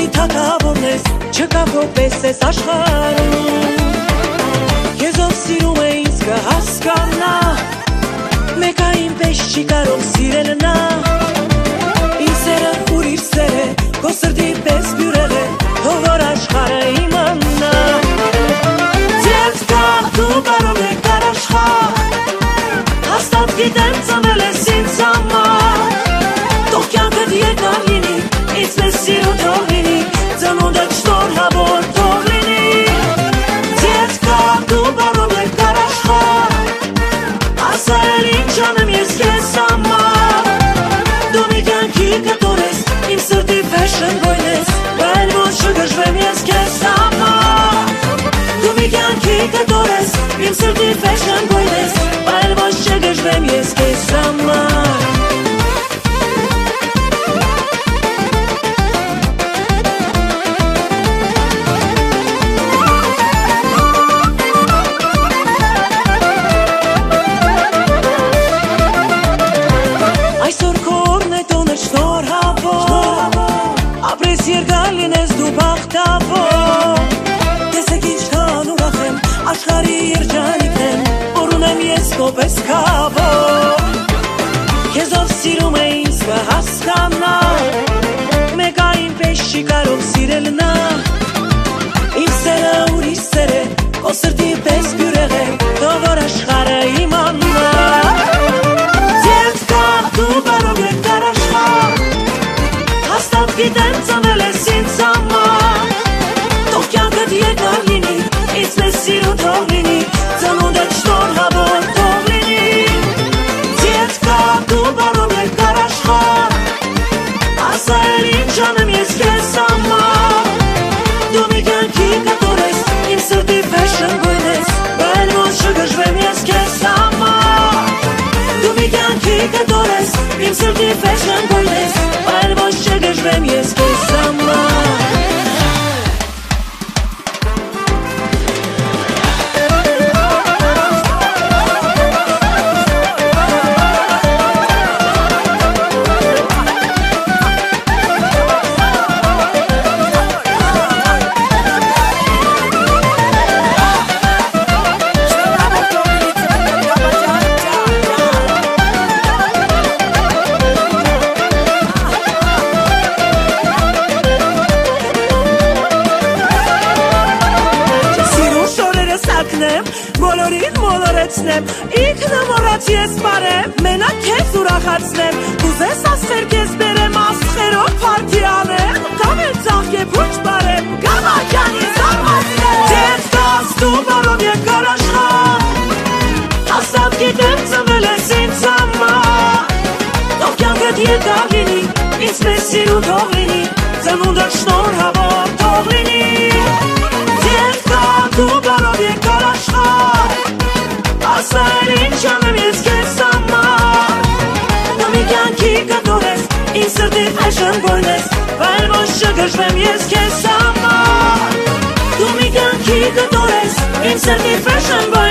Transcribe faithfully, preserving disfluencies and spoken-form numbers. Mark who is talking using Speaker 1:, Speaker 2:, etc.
Speaker 1: թագավորն ես, չկա որպես ես աշխարհում։ Քեզ ով սիրում է ինձ կհասկանա, մեկը ինպես չի կարող սիրել նա։ Իմ սերը ուրիշ սեր է, քո սրտի պես բյուրեղ է, թող որ աշխարհը իմանա։ Ձեզ կա դու կարող եք առաջխար, հաստատ գիտեմ ծնվել ես ինձ համար, թող կյանքդ երկար լինի, ինձ մեզ սիրո թող լինի, ծնունդը շնորհավոր թող լինի։ Ձեզ կա դու կարող եք առաջխար, ասա էլ ինչ անեմ ես քեզ համար, դու մի կյանքի կտոր ես, իմ սրտի fashion boy ես, բայց ոչ չգժվեմ ես քեզ համար, դու մի կյանքի կտոր ես, իմ սրտի fashion boy ես, բայց ոչ չգժվեմ ես քեզ համար։ Աշխարհի երջանիկն եմ, որ ունեմ ես պես քավոր, քեզ ով սիրում է ինձ կհասկանա, մեկը ինպես չի կարող սիրել նա։ Իմ սերը ուրիշ սեր է, քո սրտի պես բյուրեղ է, թող որ աշխարհը իմանա։ Ձեզ կա դու կարող եք առաջխար, հաստատ գիտեմ ծնվել ես ինձ համար, թող կյանքդ երկար լինի, ինձ մեզ սիրո թող լինի, ծնունդը շնորհավոր թող լինի։ Ձեզ կա դու կարող եք առաջխար, ասա էլ ինչ անեմ ես քեզ համար, դու մի կյանքի կտոր ես, իմ սրտի fashion boy ես, բայց ոչ չգժվեմ ես քեզ համար, դու մի կյանքի կտոր ես, իմ սրտի fashion boy ես, բայց ոչ չգժվեմ ես քեզ համար։ Բոլորին մոլորեցնեմ, ինքնը մոռաց ես բարեմ, մենակ քեզ ուրախացնեմ, կուզես ասխեր քեզ բերեմ, աստղերով փարթի անեմ, կամ էլ ծաղկեմ ոչ բարեմ, գավակյանի զարմացնեմ։ Ձեզ կաս դու բոլոր եկար աշխար, հաստատ գիտեմ ծնվել ես ինձ համար, թող կյանքդ երկար լինի, ինձ մեզ սիրո թող լինի, ծնունդը շնորհավոր թող լինի։ Ձեզ կա դու բոլոր եկար աշխար, ասա էլ ինչ անեմ ես քեզ համար, դու մի կյանքի կտոր ես, իմ սրտի fashion boy ես, բայց ոչ չգժվեմ ես քեզ համար, դու մի կյանքի կտոր ես, իմ սրտի fashion boy